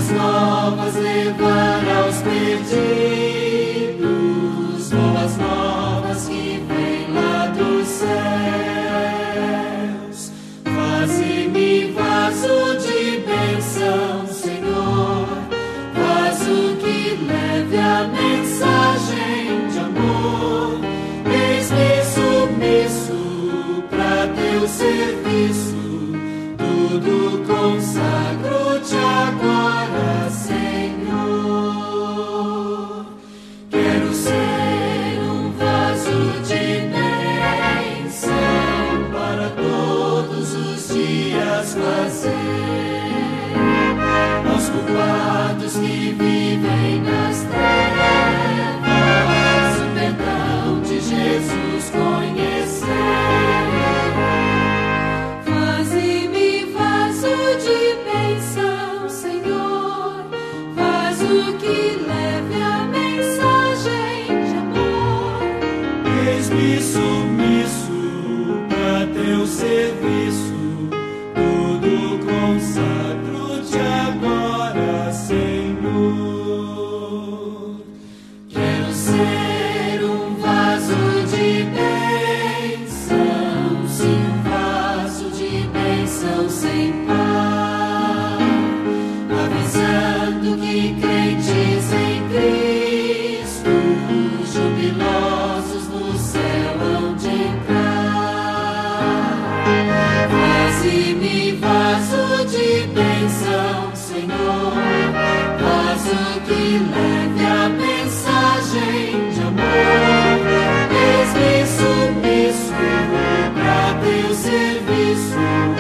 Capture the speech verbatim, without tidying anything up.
novas levar aos perdidos, boas novas que vêm lá dos céus. Faze-me vaso de bênção, Senhor, vaso que leve a mensagem de amor. Eis-me submisso pra teu serviço, tudo consagro-te agora, Senhor. Quero ser um vaso de bênção para todos os dias fazer aos culpados que vivem nas trevas o perdão de Jesus conhecer. Faze-me vaso de bênção, Senhor, vaso que leve a mensagem de amor. Eis-me submisso para teu serviço, tudo consagro-te agora, Senhor. Quero ser um vaso de bênção, sim, um vaso de bênção sem par, avisando que crentes em Cristo, jubilosos no céu hão de entrar. Faze-me vaso de bênção, Senhor, vaso que leve a mensagem de amor. Eis-me submisso pra teu serviço,